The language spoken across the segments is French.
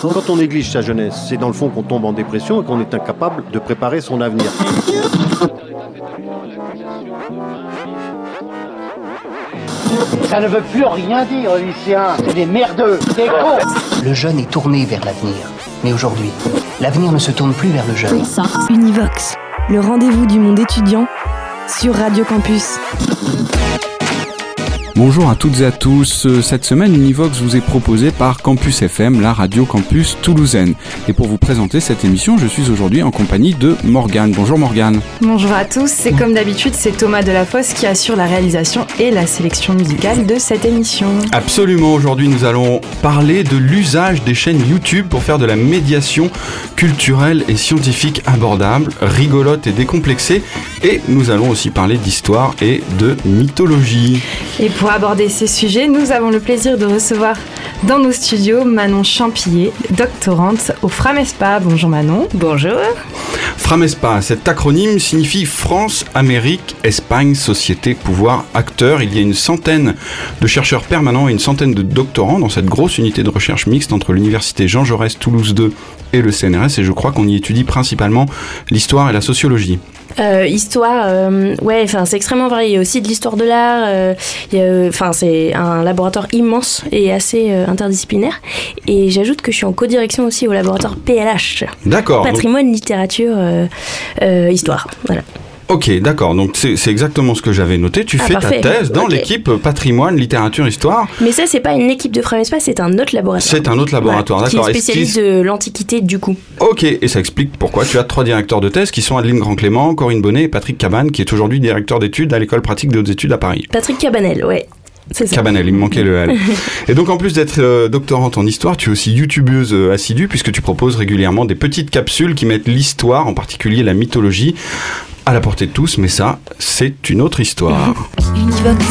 Quand on néglige sa jeunesse, c'est dans le fond qu'on tombe en dépression et qu'on est incapable de préparer son avenir. Ça ne veut plus rien dire, lycéens. C'est des merdeux, des cons. Le jeune est tourné vers l'avenir. Mais aujourd'hui, l'avenir ne se tourne plus vers le jeune. Univox, le rendez-vous du monde étudiant sur Radio Campus. Bonjour à toutes et à tous. Cette semaine, Univox vous est proposée par Campus FM, la radio campus toulousaine. Et pour vous présenter cette émission, je suis aujourd'hui en compagnie de Morgane. Bonjour Morgane. Bonjour à tous. C'est comme d'habitude, c'est Thomas Delafosse qui assure la réalisation et la sélection musicale de cette émission. Absolument. Aujourd'hui, nous allons parler de l'usage des chaînes YouTube pour faire de la médiation culturelle et scientifique abordable, rigolote et décomplexée. Et nous allons aussi parler d'histoire et de mythologie. Et pour aborder ces sujets, nous avons le plaisir de recevoir dans nos studios Manon Champillet, doctorante au Framespa. Bonjour Manon. Bonjour. Framespa, cet acronyme signifie France, Amérique, Espagne, Société, Pouvoir, Acteurs. Il y a une centaine de chercheurs permanents et une centaine de doctorants dans cette grosse unité de recherche mixte entre l'université Jean Jaurès Toulouse 2 et le CNRS. Et je crois qu'on y étudie principalement l'histoire et la sociologie. Histoire, c'est extrêmement varié. Il y a aussi de l'histoire de l'art. C'est un laboratoire immense et assez interdisciplinaire. Et j'ajoute que je suis en codirection aussi au laboratoire PLH. D'accord. Patrimoine, littérature, histoire. Voilà. Ok, d'accord. Donc c'est exactement ce que j'avais noté. Tu fais parfait. ta thèse dans l'équipe patrimoine, littérature, histoire. Mais ça, c'est pas une équipe de Framespa, c'est un autre laboratoire. C'est un autre laboratoire, voilà, d'accord. Qui est spécialiste de l'Antiquité, du coup. Ok, et ça explique pourquoi tu as 3 directeurs de thèse qui sont Adeline Grand-Clément, Corinne Bonnet et Patrick Cabane, qui est aujourd'hui directeur d'études à l'École pratique des hautes études à Paris. Patrick Cabanel, ouais. C'est ça. Cabanel, il me manquait le L. Et donc en plus d'être doctorante en histoire, tu es aussi youtubeuse assidue puisque tu proposes régulièrement des petites capsules qui mettent l'histoire, en particulier la mythologie, à la portée de tous, mais ça, c'est une autre histoire. Univox.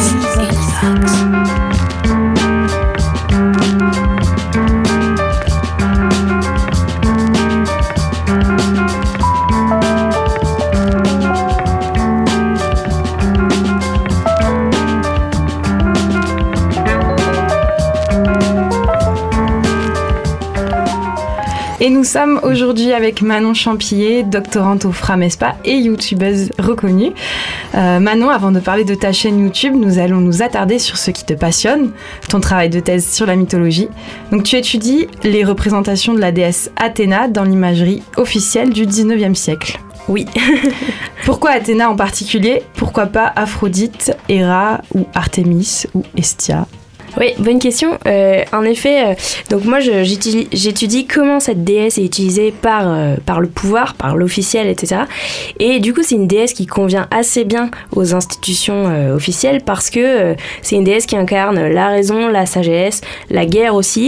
Et nous sommes aujourd'hui avec Manon Champillet, doctorante au Framespa et youtubeuse reconnue. Manon, avant de parler de ta chaîne YouTube, nous allons nous attarder sur ce qui te passionne, ton travail de thèse sur la mythologie. Donc tu étudies les représentations de la déesse Athéna dans l'imagerie officielle du 19e siècle. Oui. Pourquoi Athéna en particulier ? Pourquoi pas Aphrodite, Héra ou Artémis ou Hestia ? Oui, bonne question. En effet, donc moi j'étudie comment cette déesse est utilisée par le pouvoir, par l'officiel, etc. Et du coup, c'est une déesse qui convient assez bien aux institutions officielles parce que c'est une déesse qui incarne la raison, la sagesse, la guerre aussi,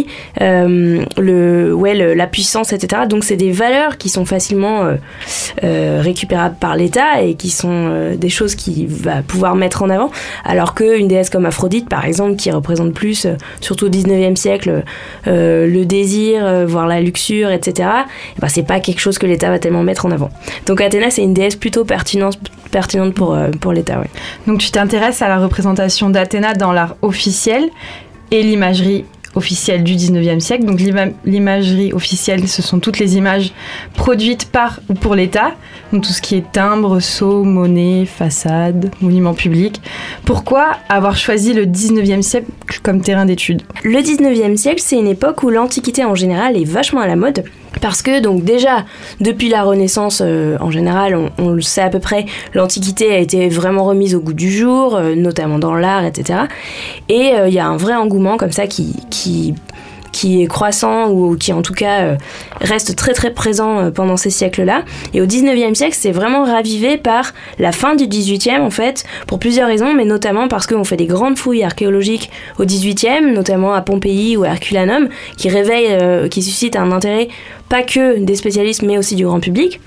la puissance, etc. Donc c'est des valeurs qui sont facilement récupérables par l'État et qui sont des choses qu'il va pouvoir mettre en avant, alors qu'une déesse comme Aphrodite, par exemple, qui représente plus, surtout au 19e siècle, le désir, voire la luxure, etc., c'est pas quelque chose que l'État va tellement mettre en avant. Donc Athéna, c'est une déesse plutôt pertinente pour l'État. Ouais. Donc tu t'intéresses à la représentation d'Athéna dans l'art officiel et l'imagerie officielle du 19e siècle. Donc l'imagerie officielle, ce sont toutes les images produites par ou pour l'État. Donc tout ce qui est timbre, sceaux, monnaie, façade, monuments publics. Pourquoi avoir choisi le 19e siècle comme terrain d'étude ? Le 19e siècle, c'est une époque où l'Antiquité en général est vachement à la mode. Parce que donc déjà, depuis la Renaissance en général, on le sait à peu près, l'Antiquité a été vraiment remise au goût du jour, notamment dans l'art, etc. Et il y a un vrai engouement comme ça qui est croissant ou qui en tout cas reste très très présent pendant ces siècles-là. Et au 19e siècle, c'est vraiment ravivé par la fin du 18e en fait, pour plusieurs raisons, mais notamment parce qu'on fait des grandes fouilles archéologiques au 18e, notamment à Pompéi ou à Herculanum, qui suscitent un intérêt pas que des spécialistes mais aussi du grand public.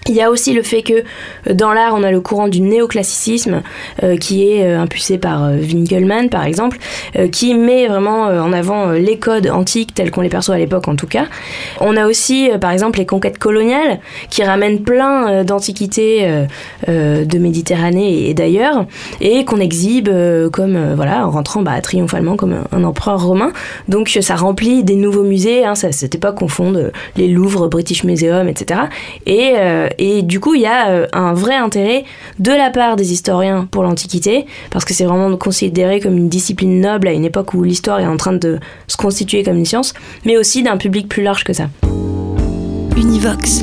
Il y a aussi le fait que dans l'art, on a le courant du néoclassicisme qui est impulsé par Winckelmann, par exemple, qui met vraiment en avant les codes antiques tels qu'on les perçoit à l'époque en tout cas. On a aussi, par exemple, les conquêtes coloniales qui ramènent plein d'antiquités de Méditerranée et d'ailleurs, et qu'on exhibe comme, en rentrant triomphalement comme un empereur romain. Donc ça remplit des nouveaux musées, à cette époque on fonde les Louvre, British Museum, etc. Et du coup, il y a un vrai intérêt de la part des historiens pour l'Antiquité, parce que c'est vraiment considéré comme une discipline noble à une époque où l'histoire est en train de se constituer comme une science, mais aussi d'un public plus large que ça. Univox.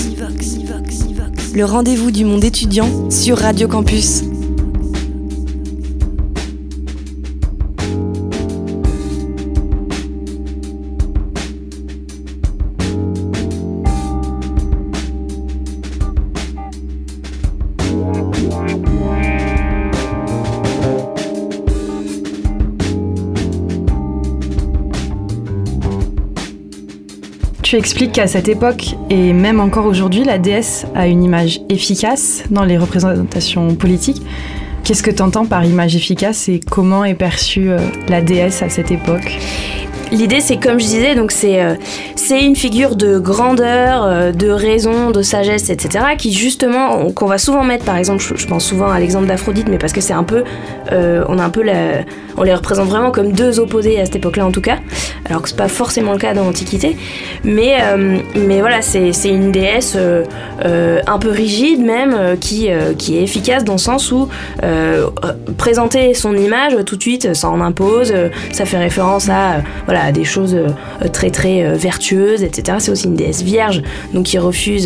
Le rendez-vous du monde étudiant sur Radio Campus. Tu expliques qu'à cette époque, et même encore aujourd'hui, la déesse a une image efficace dans les représentations politiques. Qu'est-ce que tu entends par image efficace et comment est perçue la déesse à cette époque ? L'idée, c'est comme je disais, donc c'est une figure de grandeur, de raison, de sagesse, etc. qui justement, qu'on va souvent mettre, par exemple, je pense souvent à l'exemple d'Aphrodite, mais parce que c'est un peu, on les représente vraiment comme deux opposés à cette époque-là en tout cas, alors que c'est pas forcément le cas dans l'Antiquité. Mais voilà, c'est une déesse un peu rigide même, qui est efficace dans le sens où présenter son image tout de suite, ça en impose, ça fait référence à des choses très très vertueuses, etc. C'est aussi une déesse vierge, donc qui refuse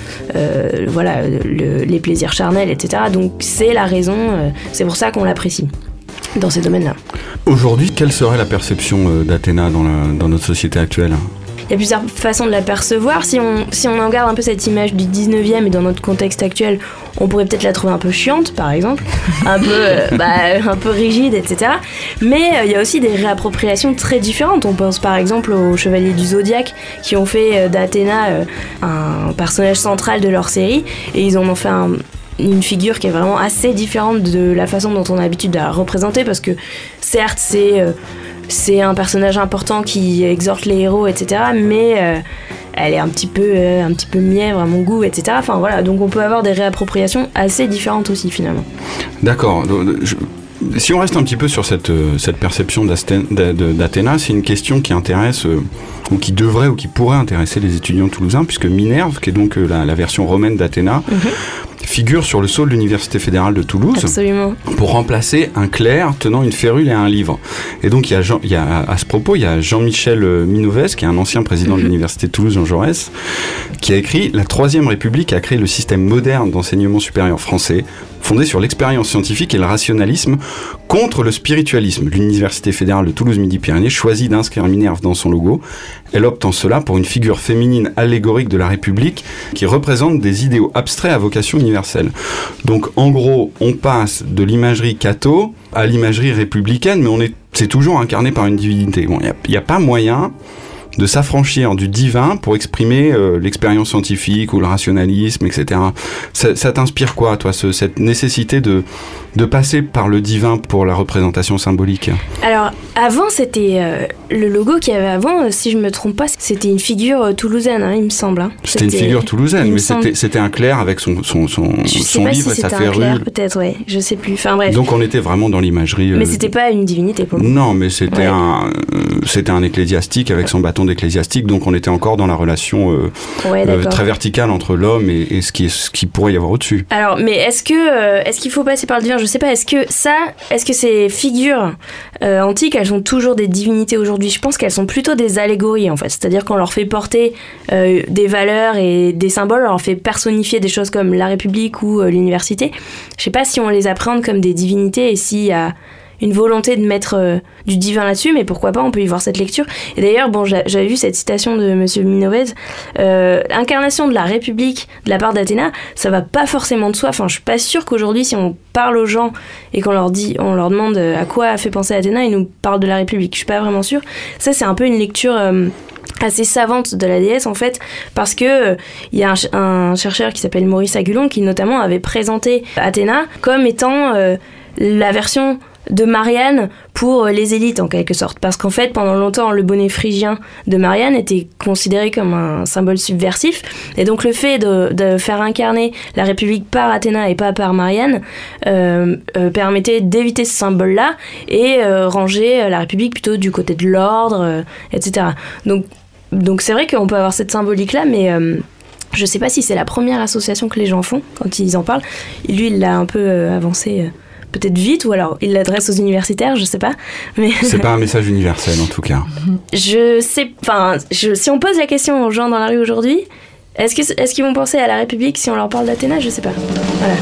les plaisirs charnels, etc. Donc c'est la raison, c'est pour ça qu'on l'apprécie dans ces domaines-là. Aujourd'hui, quelle serait la perception d'Athéna dans notre société actuelle ? Il y a plusieurs façons de la percevoir. Si on en garde un peu cette image du 19e et dans notre contexte actuel, on pourrait peut-être la trouver un peu chiante, par exemple, un peu rigide, etc. Mais il y a aussi des réappropriations très différentes. On pense par exemple aux Chevaliers du Zodiaque qui ont fait d'Athéna un personnage central de leur série et ils en ont fait une figure qui est vraiment assez différente de la façon dont on a l'habitude de la représenter, parce que certes c'est un personnage important qui exhorte les héros, etc. Mais elle est un petit peu mièvre à mon goût, etc. Enfin voilà, donc on peut avoir des réappropriations assez différentes aussi finalement. D'accord. Si on reste un petit peu sur cette perception d'Athéna, c'est une question qui intéresse ou qui devrait ou qui pourrait intéresser les étudiants toulousains, puisque Minerve, qui est donc la version romaine d'Athéna, figure sur le sceau de l'Université fédérale de Toulouse. Absolument. Pour remplacer un clerc tenant une férule et un livre. Et donc à ce propos, il y a Jean-Michel Minoves, qui est un ancien président de l'Université de Toulouse, Jean Jaurès, qui a écrit « La Troisième République a créé le système moderne d'enseignement supérieur français, fondé sur l'expérience scientifique et le rationalisme, contre le spiritualisme. L'Université fédérale de Toulouse-Midi-Pyrénées choisit d'inscrire Minerve dans son logo. Elle opte en cela pour une figure féminine allégorique de la République qui représente des idéaux abstraits à vocation universelle. » Donc en gros, on passe de l'imagerie catho à l'imagerie républicaine, mais c'est toujours incarné par une divinité. Bon, il n'y a pas moyen de s'affranchir du divin pour exprimer l'expérience scientifique ou le rationalisme, etc. Ça t'inspire quoi, toi, cette nécessité de passer par le divin pour la représentation symbolique ? Alors, avant, c'était le logo qu'il y avait avant, si je me trompe pas, c'était une figure toulousaine, il me semble. C'était une figure toulousaine, mais c'était un clerc avec son livre et sa férule. Clerc, peut-être, ouais, je sais plus. Enfin bref. Donc on était vraiment dans l'imagerie. Mais c'était pas une divinité pour le coup. Non, mais c'était un ecclésiastique avec son bâton d'ecclésiastique, donc on était encore dans la relation très verticale entre l'homme et ce qui pourrait y avoir au-dessus. Alors, mais est-ce qu'il faut passer par le divin ? Je sais pas. Est-ce que ces figures antiques, elles sont toujours des divinités aujourd'hui ? Je pense qu'elles sont plutôt des allégories en fait. C'est-à-dire qu'on leur fait porter des valeurs et des symboles, on leur fait personnifier des choses comme la République ou l'université. Je sais pas si on les appréhende comme des divinités et s'il y a une volonté de mettre du divin là-dessus, mais pourquoi pas, on peut y voir cette lecture. Et d'ailleurs, j'avais vu cette citation de Monsieur Minoves, incarnation de la République de la part d'Athéna, ça va pas forcément de soi. Enfin, je suis pas sûre qu'aujourd'hui, si on parle aux gens et qu'on leur demande à quoi a fait penser Athéna, ils nous parlent de la République. Je suis pas vraiment sûre. Ça, c'est un peu une lecture assez savante de la déesse en fait, parce que il y a un chercheur qui s'appelle Maurice Agulon qui notamment avait présenté Athéna comme étant la version de Marianne pour les élites en quelque sorte, parce qu'en fait pendant longtemps le bonnet phrygien de Marianne était considéré comme un symbole subversif, et donc le fait de faire incarner la République par Athéna et pas par Marianne permettait d'éviter ce symbole là et ranger la République plutôt du côté de l'ordre, etc. Donc c'est vrai qu'on peut avoir cette symbolique là, mais je sais pas si c'est la première association que les gens font quand ils en parlent. Lui il l'a un peu avancé peut-être vite, ou alors il l'adresse aux universitaires, je sais pas. Mais c'est pas un message universel en tout cas. Si on pose la question aux gens dans la rue aujourd'hui, est-ce qu'ils vont penser à la République si on leur parle d'Athéna? Je sais pas. Voilà.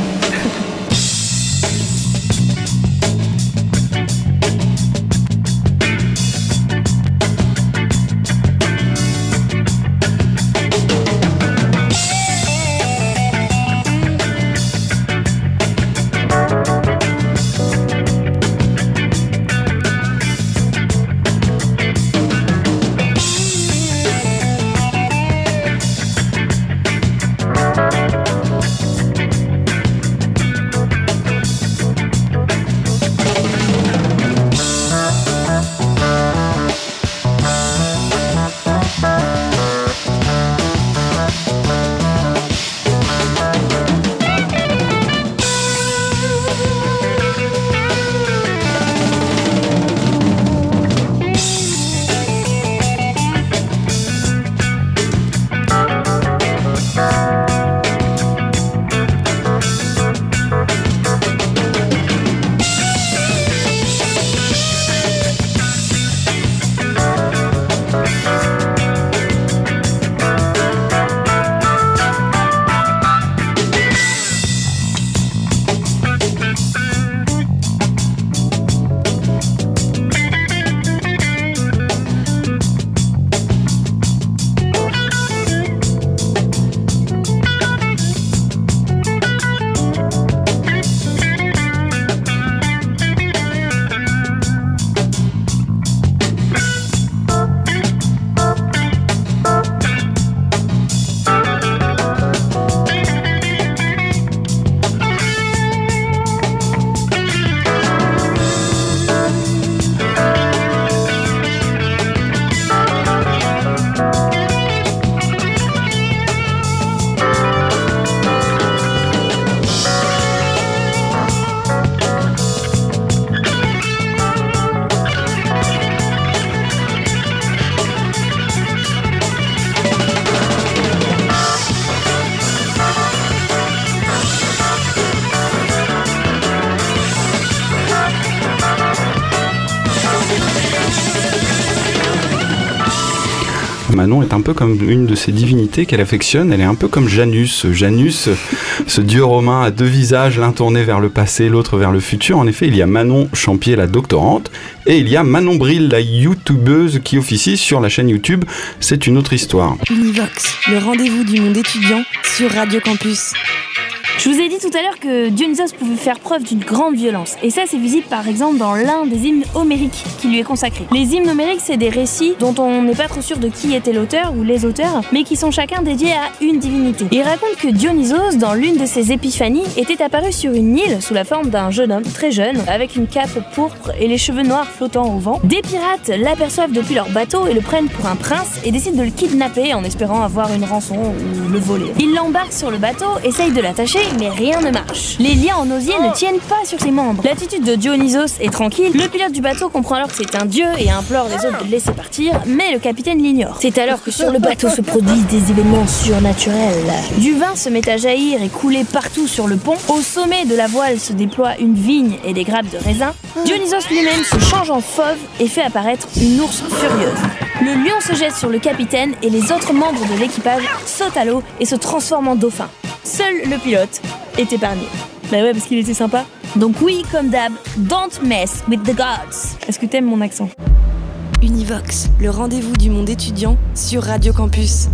Manon est un peu comme une de ces divinités qu'elle affectionne. Elle est un peu comme Janus. Janus, ce dieu romain à deux visages, l'un tourné vers le passé, l'autre vers le futur. En effet, il y a Manon Champier, la doctorante, et il y a Manon Bril, la youtubeuse qui officie sur la chaîne YouTube. C'est une autre histoire. Univox, le rendez-vous du monde étudiant sur Radio Campus. Je vous ai dit tout à l'heure que Dionysos pouvait faire preuve d'une grande violence. Et ça, c'est visible par exemple dans l'un des hymnes homériques qui lui est consacré. Les hymnes homériques, c'est des récits dont on n'est pas trop sûr de qui était l'auteur ou les auteurs, mais qui sont chacun dédiés à une divinité. Il raconte que Dionysos, dans l'une de ses épiphanies, était apparu sur une île sous la forme d'un jeune homme très jeune, avec une cape pourpre et les cheveux noirs flottant au vent. Des pirates l'aperçoivent depuis leur bateau et le prennent pour un prince et décident de le kidnapper en espérant avoir une rançon ou le voler. Ils l'embarquent sur le bateau, essayent de l'attacher, mais rien ne marche. Les liens en osier ne tiennent pas sur ses membres. L'attitude de Dionysos est tranquille. Le pilote du bateau comprend alors que c'est un dieu et implore les autres de le laisser partir, mais le capitaine l'ignore. C'est alors que sur le bateau se produisent des événements surnaturels. Du vin se met à jaillir et couler partout sur le pont. Au sommet de la voile se déploie une vigne et des grappes de raisin. Dionysos lui-même se change en fauve et fait apparaître une ours furieuse. Le lion se jette sur le capitaine et les autres membres de l'équipage sautent à l'eau et se transforment en dauphin. Seul le pilote est épargné. Bah ouais, parce qu'il était sympa. Donc oui, comme d'hab, don't mess with the gods. Est-ce que t'aimes mon accent ? Univox, le rendez-vous du monde étudiant sur Radio Campus.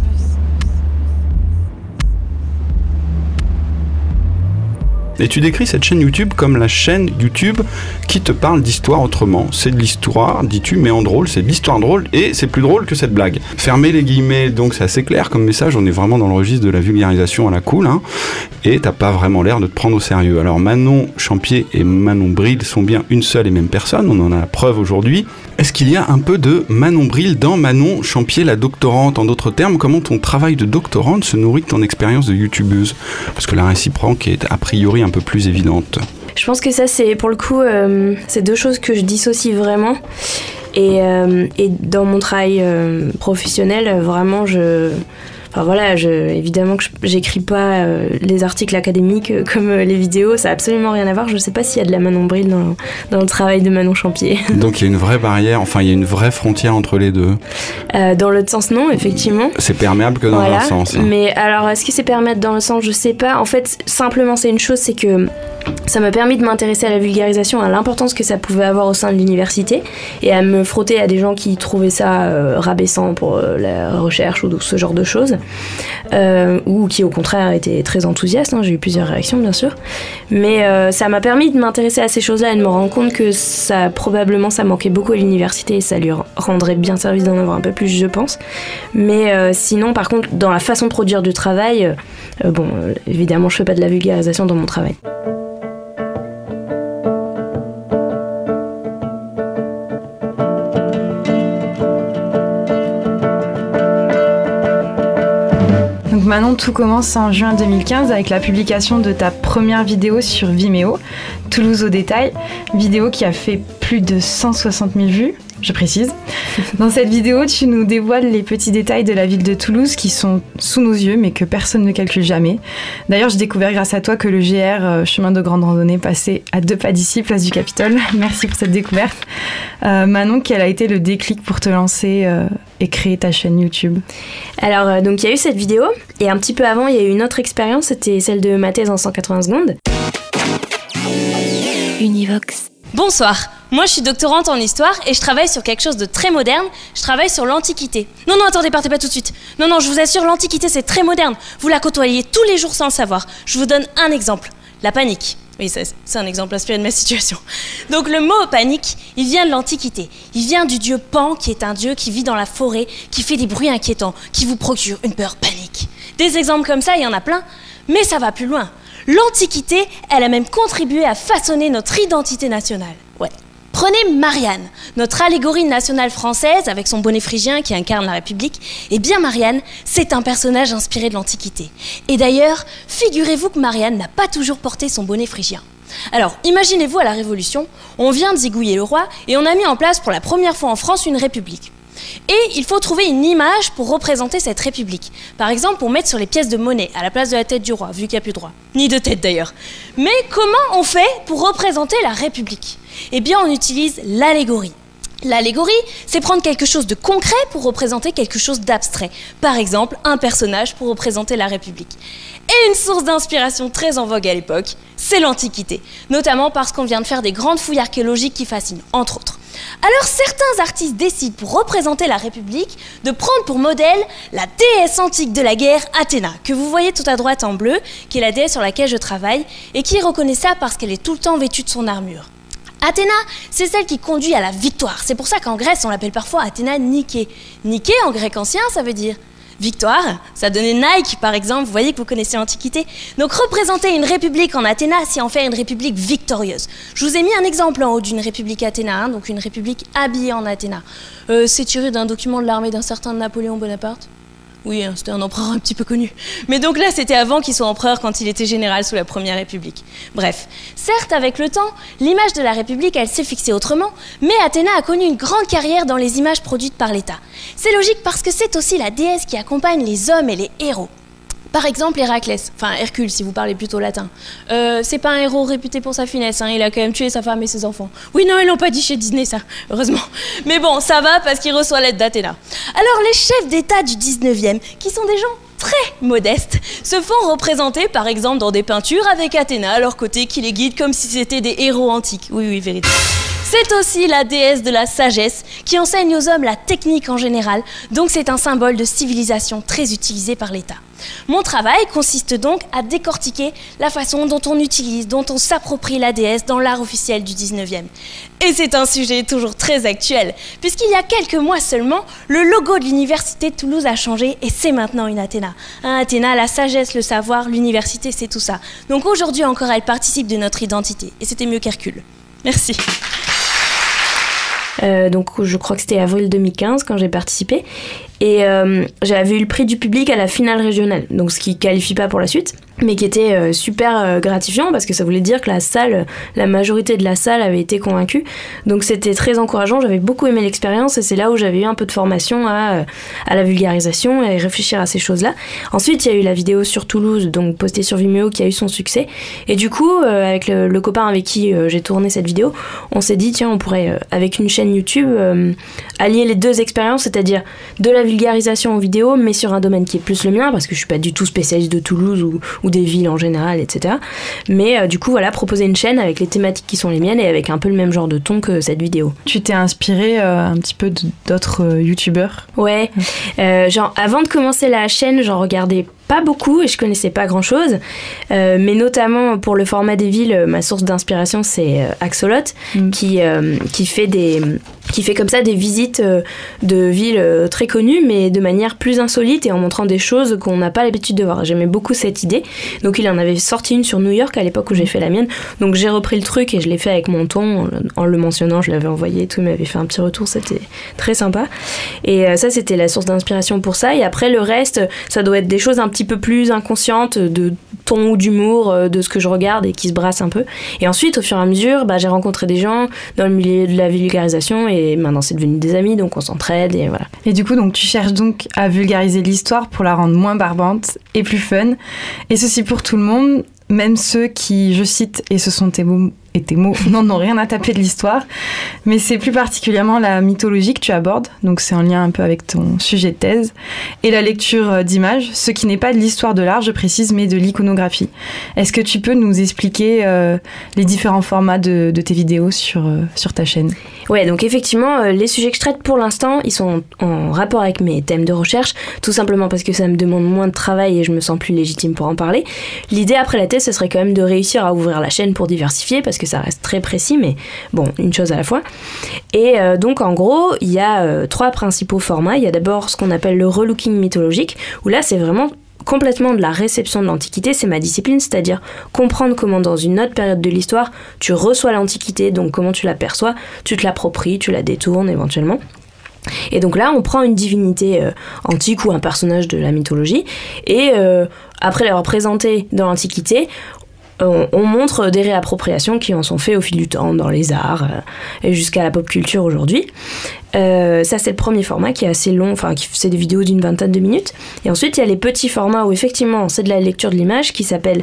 Et tu décris cette chaîne YouTube comme la chaîne YouTube qui te parle d'histoire autrement. C'est de l'histoire, dis-tu, mais en drôle, c'est de l'histoire drôle et c'est plus drôle que cette blague. Fermez les guillemets, donc c'est assez clair comme message, on est vraiment dans le registre de la vulgarisation à la cool, hein, et t'as pas vraiment l'air de te prendre au sérieux. Alors Manon Champier et Manon Bril sont bien une seule et même personne, on en a la preuve aujourd'hui. Est-ce qu'il y a un peu de Manon Bril dans Manon Champier, la doctorante? En d'autres termes, comment ton travail de doctorante se nourrit de ton expérience de youtubeuse? Parce que la réciproque est a priori un peu plus évidente. Je pense que ça, c'est pour le coup, c'est deux choses que je dissocie vraiment. Et dans mon travail professionnel, vraiment, évidemment que j'écris pas les articles académiques comme les vidéos, ça a absolument rien à voir. Je sais pas s'il y a de la Manon Bril dans le travail de Manon Champier. Donc il y a une vraie barrière, enfin il y a une vraie frontière entre les deux. Dans l'autre sens, non, effectivement. C'est perméable que dans un sens. Hein. Mais alors, est-ce que c'est perméable dans le sens, je sais pas. En fait, simplement, c'est une chose, c'est que ça m'a permis de m'intéresser à la vulgarisation, à l'importance que ça pouvait avoir au sein de l'université, et à me frotter à des gens qui trouvaient ça rabaissant pour la recherche ou ce genre de choses, ou qui au contraire étaient très enthousiastes, hein. J'ai eu plusieurs réactions bien sûr, mais ça m'a permis de m'intéresser à ces choses-là et de me rendre compte que ça manquait beaucoup à l'université et ça lui rendrait bien service d'en avoir un peu plus, je pense. Mais sinon, par contre, dans la façon de produire du travail, évidemment je fais pas de la vulgarisation dans mon travail. Donc Manon, tout commence en juin 2015 avec la publication de ta première vidéo sur Vimeo, Toulouse au détail, vidéo qui a fait plus de 160 000 vues, je précise. Dans cette vidéo, tu nous dévoiles les petits détails de la ville de Toulouse qui sont sous nos yeux mais que personne ne calcule jamais. D'ailleurs, j'ai découvert grâce à toi que le GR, chemin de grande randonnée, passait à 2 pas d'ici, place du Capitole. Merci pour cette découverte. Manon, quel a été le déclic pour te lancer et créer ta chaîne YouTube? Alors, donc il y a eu cette vidéo, et un petit peu avant, il y a eu une autre expérience, c'était celle de ma thèse en 180 secondes. Univox. Bonsoir, moi je suis doctorante en histoire et je travaille sur quelque chose de très moderne, je travaille sur l'Antiquité. Non, attendez, partez pas tout de suite. Non, je vous assure, l'Antiquité c'est très moderne. Vous la côtoyez tous les jours sans le savoir. Je vous donne un exemple, la panique. Oui, c'est un exemple inspiré de ma situation. Donc le mot panique, il vient de l'Antiquité. Il vient du dieu Pan, qui est un dieu qui vit dans la forêt, qui fait des bruits inquiétants, qui vous procure une peur panique. Des exemples comme ça, il y en a plein, mais ça va plus loin. L'Antiquité, elle a même contribué à façonner notre identité nationale. Ouais. Prenez Marianne, notre allégorie nationale française avec son bonnet phrygien qui incarne la République. Eh bien Marianne, c'est un personnage inspiré de l'Antiquité. Et d'ailleurs, figurez-vous que Marianne n'a pas toujours porté son bonnet phrygien. Alors, imaginez-vous à la Révolution, on vient de zigouiller le roi et on a mis en place pour la première fois en France une république. Et il faut trouver une image pour représenter cette république. Par exemple, pour mettre sur les pièces de monnaie, à la place de la tête du roi, vu qu'il n'y a plus de roi. Ni de tête d'ailleurs. Mais comment on fait pour représenter la république ? Eh bien, on utilise l'allégorie. L'allégorie, c'est prendre quelque chose de concret pour représenter quelque chose d'abstrait. Par exemple, un personnage pour représenter la République. Et une source d'inspiration très en vogue à l'époque, c'est l'Antiquité. Notamment parce qu'on vient de faire des grandes fouilles archéologiques qui fascinent, entre autres. Alors certains artistes décident pour représenter la République de prendre pour modèle la déesse antique de la guerre, Athéna, que vous voyez tout à droite en bleu, qui est la déesse sur laquelle je travaille, et qui est reconnaissable parce qu'elle est tout le temps vêtue de son armure. Athéna, c'est celle qui conduit à la victoire. C'est pour ça qu'en Grèce, on l'appelle parfois Athéna Niké. Niké, en grec ancien, ça veut dire victoire. Ça donnait Nike, par exemple. Vous voyez que vous connaissez l'Antiquité. Donc, représenter une république en Athéna, c'est en faire une république victorieuse. Je vous ai mis un exemple en haut d'une république Athéna, donc une république habillée en Athéna. C'est tiré d'un document de l'armée d'un certain Napoléon Bonaparte. Oui, c'était un empereur un petit peu connu. Mais donc là, c'était avant qu'il soit empereur quand il était général sous la Première République. Bref, certes, avec le temps, l'image de la République, elle s'est fixée autrement, mais Athéna a connu une grande carrière dans les images produites par l'État. C'est logique parce que c'est aussi la déesse qui accompagne les hommes et les héros. Par exemple, Héraclès, enfin Hercule si vous parlez plutôt latin. C'est pas un héros réputé pour sa finesse, hein, il a quand même tué sa femme et ses enfants. Oui, non, ils l'ont pas dit chez Disney, ça, heureusement. Mais bon, ça va parce qu'il reçoit l'aide d'Athéna. Alors, les chefs d'État du 19e, qui sont des gens très modestes, se font représenter par exemple dans des peintures avec Athéna à leur côté qui les guide comme si c'était des héros antiques. Oui, vérité. C'est aussi la déesse de la sagesse qui enseigne aux hommes la technique en général, donc c'est un symbole de civilisation très utilisé par l'État. Mon travail consiste donc à décortiquer la façon dont on utilise, dont on s'approprie la déesse dans l'art officiel du 19e. Et c'est un sujet toujours très actuel, puisqu'il y a quelques mois seulement, le logo de l'université de Toulouse a changé et c'est maintenant une Athéna. Un Athéna, la sagesse, le savoir, l'université, c'est tout ça. Donc aujourd'hui encore, elle participe de notre identité. Et c'était mieux qu'Hercule. Merci. Donc je crois que c'était avril 2015 quand j'ai participé. Et j'avais eu le prix du public à la finale régionale, donc ce qui qualifie pas pour la suite, mais qui était super gratifiant parce que ça voulait dire que la majorité de la salle avait été convaincue. Donc c'était très encourageant, j'avais beaucoup aimé l'expérience et c'est là où j'avais eu un peu de formation à la vulgarisation et réfléchir à ces choses-là. Ensuite, il y a eu la vidéo sur Toulouse, donc postée sur Vimeo, qui a eu son succès. Et du coup, avec le copain avec qui j'ai tourné cette vidéo, on s'est dit, tiens, on pourrait, avec une chaîne YouTube, allier les deux expériences, c'est-à-dire de la vulgarisation en vidéo, mais sur un domaine qui est plus le mien, parce que je suis pas du tout spécialiste de Toulouse ou des villes en général, etc. Mais du coup, voilà, proposer une chaîne avec les thématiques qui sont les miennes et avec un peu le même genre de ton que cette vidéo. Tu t'es inspiré un petit peu d'autres youtubeurs? Ouais, genre avant de commencer la chaîne, j'en regardais pas beaucoup et je connaissais pas grand chose, mais notamment pour le format des villes, ma source d'inspiration c'est Axolot, qui fait comme ça des visites de villes très connues mais de manière plus insolite et en montrant des choses qu'on n'a pas l'habitude de voir. J'aimais beaucoup cette idée, donc il en avait sorti une sur New York à l'époque où j'ai fait la mienne, donc j'ai repris le truc et je l'ai fait avec mon ton en le mentionnant, je l'avais envoyé et tout, il m'avait fait un petit retour, c'était très sympa et ça c'était la source d'inspiration pour ça. Et après le reste ça doit être des choses un petit peu plus inconscientes de ton ou d'humour de ce que je regarde et qui se brasse un peu. Et ensuite au fur et à mesure j'ai rencontré des gens dans le milieu de la vulgarisation et maintenant c'est devenu des amis, donc on s'entraide et voilà. Et du coup donc tu cherches donc à vulgariser l'histoire pour la rendre moins barbante et plus fun, et ceci pour tout le monde, même ceux qui, je cite, et ce sont tes mots, n'ont rien à taper de l'histoire, mais c'est plus particulièrement la mythologie que tu abordes, donc c'est en lien un peu avec ton sujet de thèse, et la lecture d'images, ce qui n'est pas de l'histoire de l'art, je précise, mais de l'iconographie. Est-ce que tu peux nous expliquer les différents formats de tes vidéos sur ta chaîne? Ouais, donc effectivement, les sujets que je traite pour l'instant, ils sont en rapport avec mes thèmes de recherche, tout simplement parce que ça me demande moins de travail et je me sens plus légitime pour en parler. L'idée après la thèse, ce serait quand même de réussir à ouvrir la chaîne pour diversifier, parce que ça reste très précis, mais bon, une chose à la fois. Et donc en gros, il y a 3 principaux formats. Il y a d'abord ce qu'on appelle le relooking mythologique, où là c'est vraiment complètement de la réception de l'Antiquité, c'est ma discipline, c'est-à-dire comprendre comment dans une autre période de l'histoire tu reçois l'Antiquité, donc comment tu la perçois, tu te l'appropries, tu la détournes éventuellement. Et donc là on prend une divinité antique ou un personnage de la mythologie et après l'avoir présenté dans l'Antiquité, on montre des réappropriations qui en sont faites au fil du temps dans les arts et jusqu'à la pop culture aujourd'hui. Ça c'est le premier format qui est assez long, enfin c'est des vidéos d'une 20aine de minutes. Et ensuite il y a les petits formats où effectivement c'est de la lecture de l'image qui s'appelle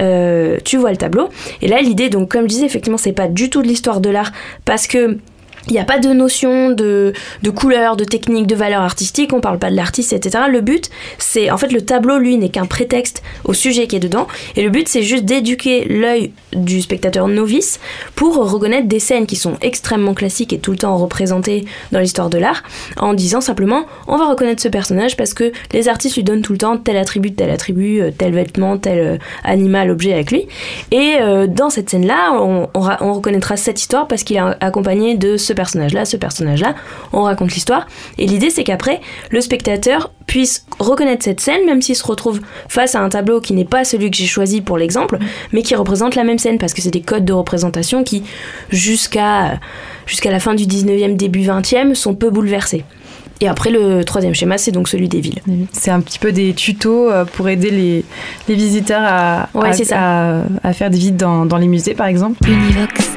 Tu vois le tableau. Et là l'idée, donc comme je disais, effectivement c'est pas du tout de l'histoire de l'art parce que il n'y a pas de notion de couleur, de technique, de valeur artistique, on parle pas de l'artiste, etc. Le but, c'est, en fait, le tableau, lui, n'est qu'un prétexte au sujet qui est dedans, et le but, c'est juste d'éduquer l'œil du spectateur novice pour reconnaître des scènes qui sont extrêmement classiques et tout le temps représentées dans l'histoire de l'art, en disant simplement, on va reconnaître ce personnage parce que les artistes lui donnent tout le temps tel attribut, tel vêtement, tel animal, objet avec lui, et dans cette scène-là, on reconnaîtra cette histoire parce qu'il est accompagné de ce personnage-là, on raconte l'histoire. Et l'idée, c'est qu'après, le spectateur puisse reconnaître cette scène, même s'il se retrouve face à un tableau qui n'est pas celui que j'ai choisi pour l'exemple, mais qui représente la même scène, parce que c'est des codes de représentation qui, jusqu'à la fin du 19e, début 20e, sont peu bouleversés. Et après, le 3e schéma, c'est donc celui des villes. C'est un petit peu des tutos pour aider les visiteurs à faire des visites dans les musées, par exemple. Univox.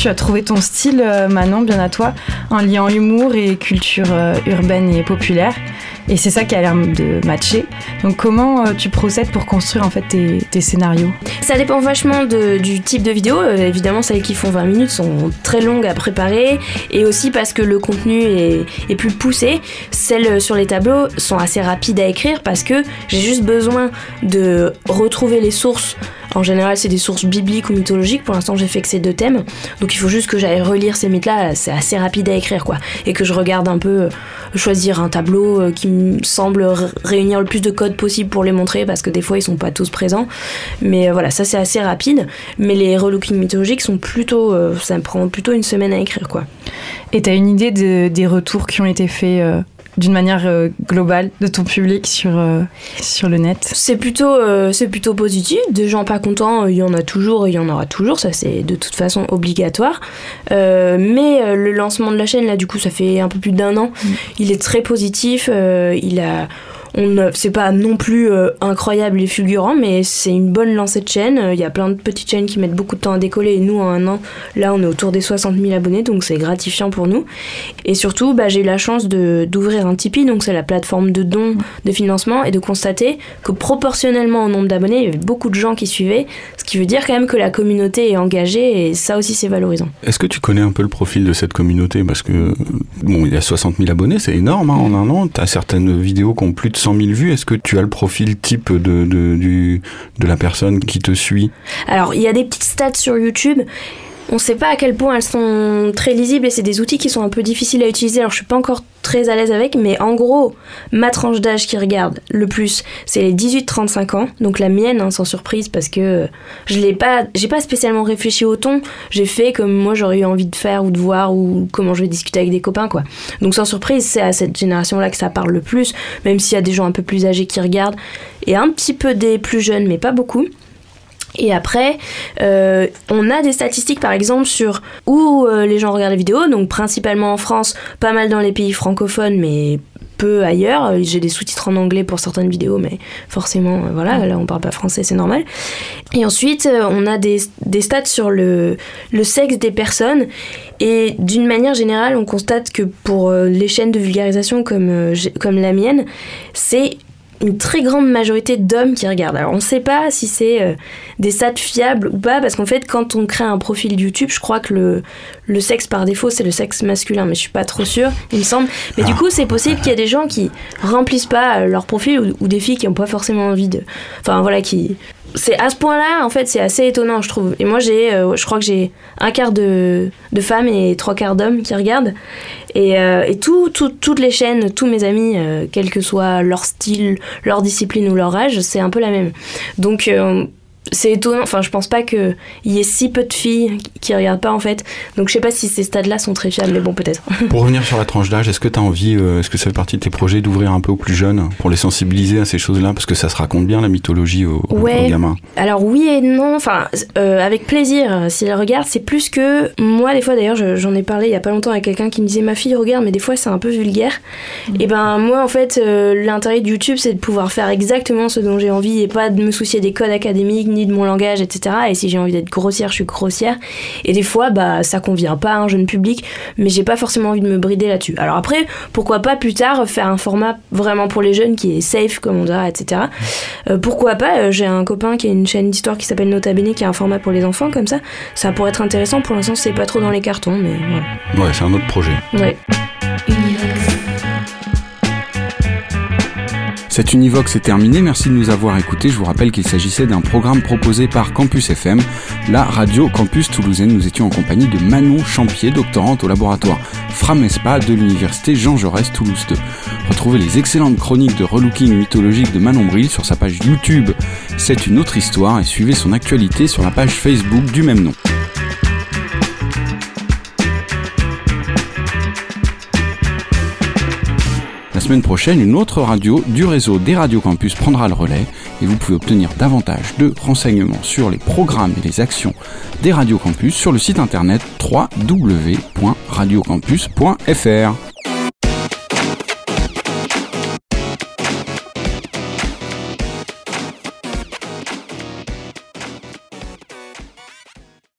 tu as trouvé ton style, Manon, bien à toi, en liant humour et culture urbaine et populaire. Et c'est ça qui a l'air de matcher. Donc comment tu procèdes pour construire en fait tes scénarios ? Ça dépend vachement du type de vidéo. Évidemment, celles qui font 20 minutes sont très longues à préparer. Et aussi parce que le contenu est plus poussé. Celles sur les tableaux sont assez rapides à écrire parce que j'ai juste besoin de retrouver les sources. En général, c'est des sources bibliques ou mythologiques. Pour l'instant, j'ai fait que ces 2 thèmes. Donc il faut juste que j'aille relire ces mythes-là. C'est assez rapide à écrire, quoi. Et que je regarde un peu, choisir un tableau qui me semble réunir le plus de codes possible pour les montrer, parce que des fois, ils sont pas tous présents. Mais voilà, ça, c'est assez rapide. Mais les relookings mythologiques sont plutôt... ça me prend plutôt une semaine à écrire, quoi. Et t'as une idée des retours qui ont été faits d'une manière globale de ton public sur le net? C'est plutôt positif. Des gens pas contents, il y en a toujours et il y en aura toujours. Ça, c'est de toute façon obligatoire. Mais le lancement de la chaîne, là, du coup, ça fait un peu plus d'1 an. Il est très positif. C'est pas non plus incroyable et fulgurant, mais c'est une bonne lancée de chaîne. Il y a plein de petites chaînes qui mettent beaucoup de temps à décoller, et nous, en 1 an, là, on est autour des 60 000 abonnés, donc c'est gratifiant pour nous. Et surtout, j'ai eu la chance d'ouvrir un Tipeee, donc c'est la plateforme de dons, de financement, et de constater que proportionnellement au nombre d'abonnés, il y avait beaucoup de gens qui suivaient, ce qui veut dire quand même que la communauté est engagée, et ça aussi, c'est valorisant. Est-ce que tu connais un peu le profil de cette communauté ? Parce que, il y a 60 000 abonnés, c'est énorme, en 1 an. T'as certaines vidéos qui ont plus de 100 000 vues. Est-ce que tu as le profil type de la personne qui te suit ? Alors, il y a des petites stats sur YouTube. On ne sait pas à quel point elles sont très lisibles, et c'est des outils qui sont un peu difficiles à utiliser. Alors, je suis pas encore très à l'aise avec, mais en gros, ma tranche d'âge qui regarde le plus, c'est les 18-35 ans. Donc la mienne, sans surprise, parce que j'ai pas spécialement réfléchi au ton. J'ai fait comme moi j'aurais eu envie de faire ou de voir, ou comment je vais discuter avec des copains, quoi. Donc sans surprise, c'est à cette génération-là que ça parle le plus, même s'il y a des gens un peu plus âgés qui regardent, et un petit peu des plus jeunes, mais pas beaucoup. Et après, on a des statistiques par exemple sur où les gens regardent les vidéos, donc principalement en France, pas mal dans les pays francophones, mais peu ailleurs. J'ai des sous-titres en anglais pour certaines vidéos, mais forcément, voilà, là on parle pas français, c'est normal. Et ensuite, on a des stats sur le sexe des personnes, et d'une manière générale, on constate que pour les chaînes de vulgarisation comme la mienne, c'est une très grande majorité d'hommes qui regardent. Alors on ne sait pas si c'est des stats fiables ou pas, parce qu'en fait quand on crée un profil YouTube, je crois que le sexe par défaut c'est le sexe masculin, mais je suis pas trop sûre, il me semble. Mais du coup c'est possible qu'il y a des gens qui remplissent pas leur profil, ou des filles qui n'ont pas forcément envie de... Enfin voilà, qui... C'est à ce point-là, en fait, c'est assez étonnant, je trouve. Et moi, je crois que j'ai 1/4 de femmes et 3/4 d'hommes qui regardent. Et toutes les chaînes, tous mes amis, quel que soit leur style, leur discipline ou leur âge, c'est un peu la même. Donc... c'est étonnant, enfin je pense pas qu'il y ait si peu de filles qui regardent pas en fait, donc je sais pas si ces stades-là sont très fiables, mais bon peut-être. Pour revenir sur la tranche d'âge, est-ce que tu as envie, est-ce que ça fait partie de tes projets d'ouvrir un peu aux plus jeunes pour les sensibiliser à ces choses-là, parce que ça se raconte bien la mythologie aux gamins? Alors oui et non, enfin avec plaisir s'ils regardent, c'est plus que moi des fois d'ailleurs j'en ai parlé il y a pas longtemps avec quelqu'un qui me disait ma fille regarde mais des fois c'est un peu vulgaire. Et ben moi en fait l'intérêt de YouTube c'est de pouvoir faire exactement ce dont j'ai envie et pas de me soucier des codes académiques ni de mon langage, etc. Et si j'ai envie d'être grossière, je suis grossière. Et des fois, ça convient pas à un jeune public, mais j'ai pas forcément envie de me brider là-dessus. Alors après, pourquoi pas plus tard faire un format vraiment pour les jeunes qui est safe, comme on dira, etc. Pourquoi pas, j'ai un copain qui a une chaîne d'histoire qui s'appelle Nota Bene, qui a un format pour les enfants, comme ça. Ça pourrait être intéressant. Pour l'instant, c'est pas trop dans les cartons, mais voilà. Ouais, c'est un autre projet. Ouais. Cette Univox est terminée, merci de nous avoir écoutés. Je vous rappelle qu'il s'agissait d'un programme proposé par Campus FM, la radio Campus Toulousaine. Nous étions en compagnie de Manon Champier, doctorante au laboratoire Framespa de l'université Jean Jaurès Toulouse 2. Retrouvez les excellentes chroniques de relooking mythologique de Manon Bril sur sa page YouTube C'est une autre histoire, et suivez son actualité sur la page Facebook du même nom. La semaine prochaine, une autre radio du réseau des radios campus prendra le relais, et vous pouvez obtenir davantage de renseignements sur les programmes et les actions des radios campus sur le site internet www.radiocampus.fr.